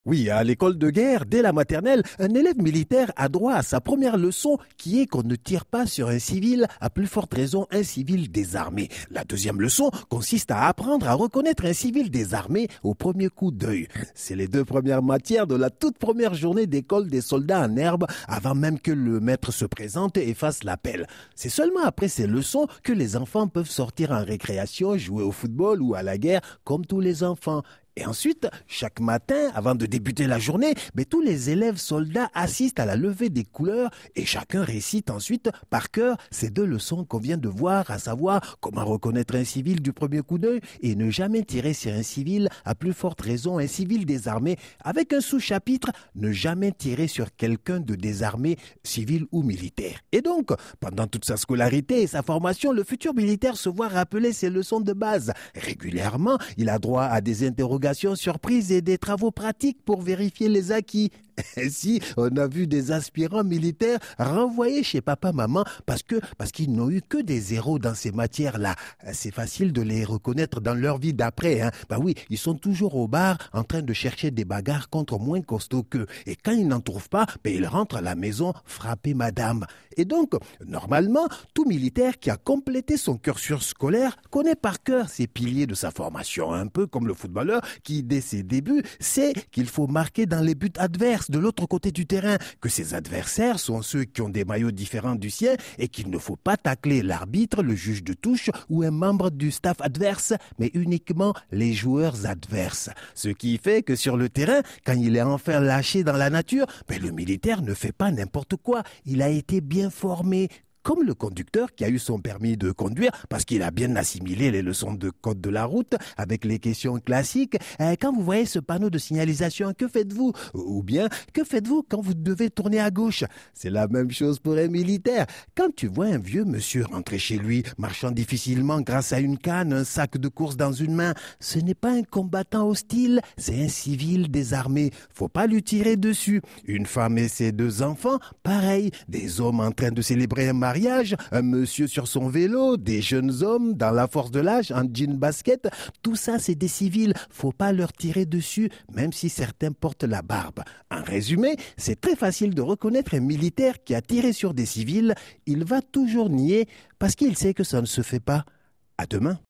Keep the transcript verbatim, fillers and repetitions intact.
Oui, à l'école de guerre, dès la maternelle, un élève militaire a droit à sa première leçon qui est qu'on ne tire pas sur un civil, à plus forte raison un civil désarmé. La deuxième leçon consiste à apprendre à reconnaître un civil désarmé au premier coup d'œil. C'est les deux premières matières de la toute première journée d'école des soldats en herbe, avant même que le maître se présente et fasse l'appel. C'est seulement après ces leçons que les enfants peuvent sortir en récréation, jouer au football ou à la guerre comme tous les enfants. Et ensuite, chaque matin, avant de débuter la journée, mais tous les élèves soldats assistent à la levée des couleurs et chacun récite ensuite par cœur ces deux leçons qu'on vient de voir, à savoir comment reconnaître un civil du premier coup d'œil et ne jamais tirer sur un civil, à plus forte raison un civil désarmé, avec un sous-chapitre, ne jamais tirer sur quelqu'un de désarmé, civil ou militaire. Et donc, pendant toute sa scolarité et sa formation, le futur militaire se voit rappeler ses leçons de base. Régulièrement, il a droit à des interrogations surprises et des travaux pratiques pour vérifier les acquis. Ainsi, on a vu des aspirants militaires renvoyés chez papa-maman parce que parce qu'ils n'ont eu que des zéros dans ces matières-là. C'est facile de les reconnaître dans leur vie d'après. Hein. Bah oui, ils sont toujours au bar en train de chercher des bagarres contre moins costauds qu'eux. Et quand ils n'en trouvent pas, ben ils rentrent à la maison frapper madame. Et donc, normalement, tout militaire qui a complété son cursus scolaire connaît par cœur ces piliers de sa formation. Un peu comme le footballeur qui, dès ses débuts, sait qu'il faut marquer dans les buts adverses de l'autre côté du terrain, que ses adversaires sont ceux qui ont des maillots différents du sien et qu'il ne faut pas tacler l'arbitre, le juge de touche ou un membre du staff adverse, mais uniquement les joueurs adverses. Ce qui fait que sur le terrain, quand il est enfin lâché dans la nature, ben le militaire ne fait pas n'importe quoi. Il a été bien formé, comme le conducteur qui a eu son permis de conduire parce qu'il a bien assimilé les leçons de code de la route avec les questions classiques. Euh, quand vous voyez ce panneau de signalisation, que faites-vous? Ou bien, que faites-vous quand vous devez tourner à gauche? C'est la même chose pour un militaire. Quand tu vois un vieux monsieur rentrer chez lui, marchant difficilement grâce à une canne, un sac de course dans une main, ce n'est pas un combattant hostile, c'est un civil désarmé. Faut pas lui tirer dessus. Une femme et ses deux enfants, pareil. Des hommes en train de célébrer un mariage, mariage, un monsieur sur son vélo, des jeunes hommes dans la force de l'âge, en jean basket, tout ça c'est des civils, faut pas leur tirer dessus, même si certains portent la barbe. En résumé, c'est très facile de reconnaître un militaire qui a tiré sur des civils, il va toujours nier parce qu'il sait que ça ne se fait pas. À demain.